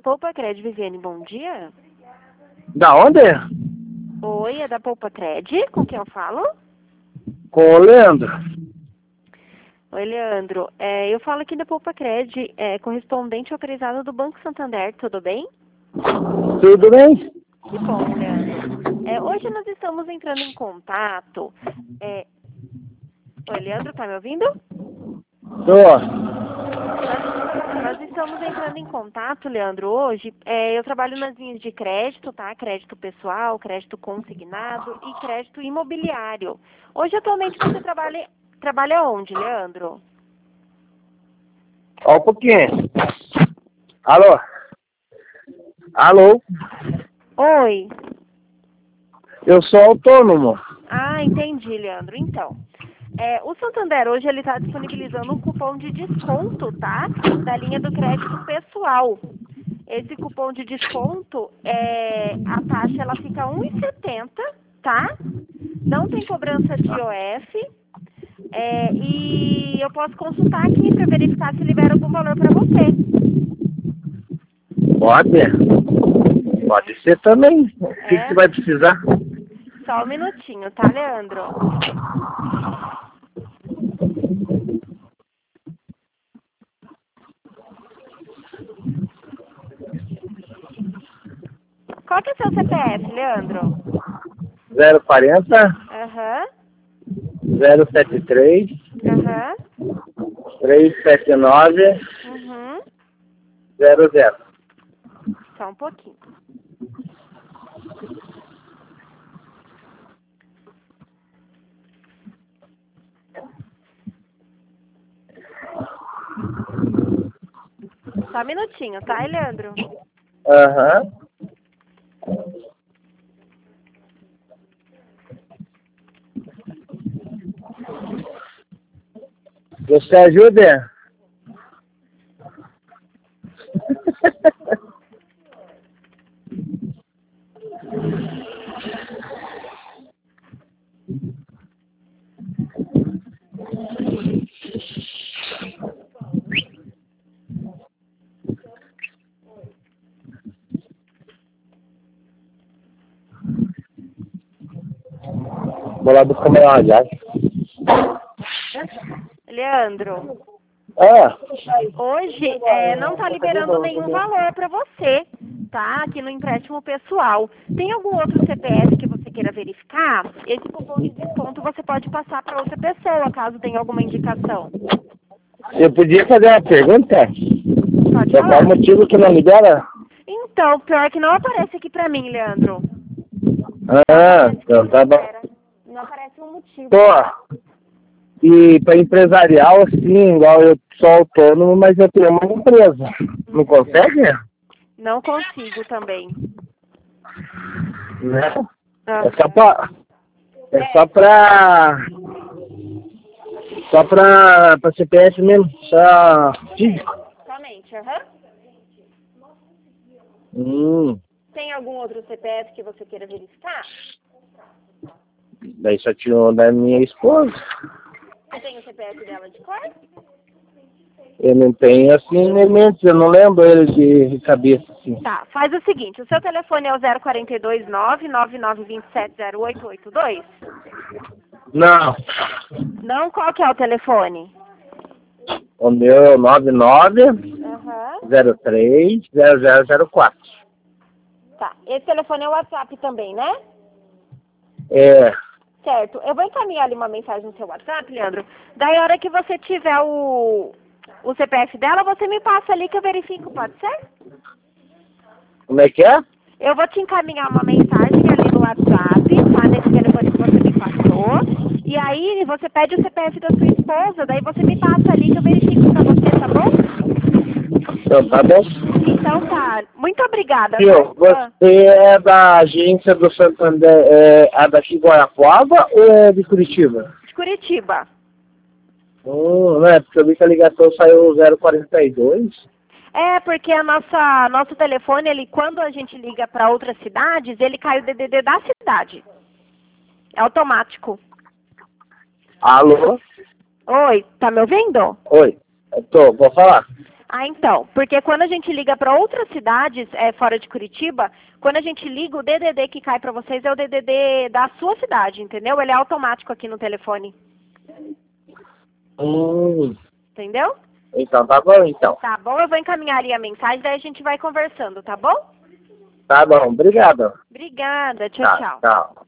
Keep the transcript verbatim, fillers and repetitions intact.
Poupa Cred, Viviane, bom dia. Da onde? Oi, é da Poupa Cred, com quem eu falo? Com o Leandro. Oi, Leandro. É, eu falo aqui da Poupa Cred, é, correspondente autorizado do Banco Santander, tudo bem? Tudo bem? Que bom, Leandro. É, hoje nós estamos entrando em contato. É... Oi, Leandro, tá me ouvindo? Tô. Nós, nós estamos entrando em contato, Leandro, hoje. É, eu trabalho nas linhas de crédito, tá? Crédito pessoal, crédito consignado e crédito imobiliário. Hoje, atualmente, você trabalha, trabalha onde, Leandro? Ó um pouquinho. Alô? Alô? Oi. Eu sou autônomo. Ah, entendi, Leandro. Então, é, o Santander hoje ele está disponibilizando um cupom de desconto, tá? Da linha do crédito pessoal. Esse cupom de desconto, é, a taxa ela fica um e setenta, tá? Não tem cobrança de I O F. É, e eu posso consultar aqui para verificar se libera algum valor para você. Pode? Pode ser também. O que, que É? você vai precisar? Só um minutinho, tá, Leandro? Qual que é o seu C P F, Leandro? zero quarenta, Aham, zero setenta e três, aham, trezentos e setenta e nove, uhum. zero zero. Só um pouquinho. Só um minutinho, tá, Leandro? Aham. Você ajuda? Vou lá buscar meu rádio. Leandro, Ah, hoje é, não tá liberando nenhum valor para você, tá? Aqui no empréstimo pessoal. Tem algum outro C P F que você queira verificar? Esse cupom de desconto você pode passar para outra pessoa, caso tenha alguma indicação. eu podia fazer uma pergunta? Pode Qual falar. o motivo que não libera? Então, pior que não aparece aqui para mim, Leandro. Ah, então tá bom. Libera. Não aparece um motivo. Pô, e para empresarial, assim, igual eu sou autônomo, mas eu tenho uma empresa. Não consegue? Não consigo também. Né? Ah, É só pra. É só pra. Só pra, pra C P F mesmo, só físico. somente, aham. Hum, Tem algum outro C P F que você queira verificar? daí só tinha o da minha esposa. Você tem o C P F dela de cor? Eu não tenho assim elementos, eu não lembro ele de, de cabeça assim. Tá, faz o seguinte, o seu telefone é o zero quatro dois nove, nove nove dois sete, zero oito oito dois? Não, Não, qual que é o telefone? o meu é o nove nove Aham. zero três zero zero zero quatro. Tá, esse telefone é o WhatsApp também, né? É, Certo, eu vou encaminhar ali uma mensagem no seu WhatsApp, Leandro. Daí a hora que você tiver o, o C P F dela, você me passa ali que eu verifico, pode ser? como é que é? Eu vou te encaminhar uma mensagem ali no WhatsApp, tá? Nesse telefone que você me passou. E aí você pede o C P F da sua esposa, daí você me passa ali que eu verifico pra você, tá bom? Então tá bom. Então tá. Muito obrigada. Tio, Tá? você é da agência do Santander, é a daqui de Guarapuava ou é de Curitiba? De Curitiba. Hum, não é, porque eu vi que a ligação saiu zero quarenta e dois. É, porque a nossa, nosso telefone, ele, quando a gente liga para outras cidades, ele cai o D D D da cidade. É automático. Alô? Oi, tá me ouvindo? Oi, eu tô, vou falar. Ah, então, porque quando a gente liga para outras cidades é, fora de Curitiba, quando a gente liga, o D D D que cai para vocês é o D D D da sua cidade, entendeu? Ele é automático aqui no telefone. Hum, Entendeu? então tá bom, então. Tá bom, eu vou encaminhar ali a mensagem, daí a gente vai conversando, tá bom? Tá bom, obrigado. Obrigada, tchau, Tá, tchau. tchau.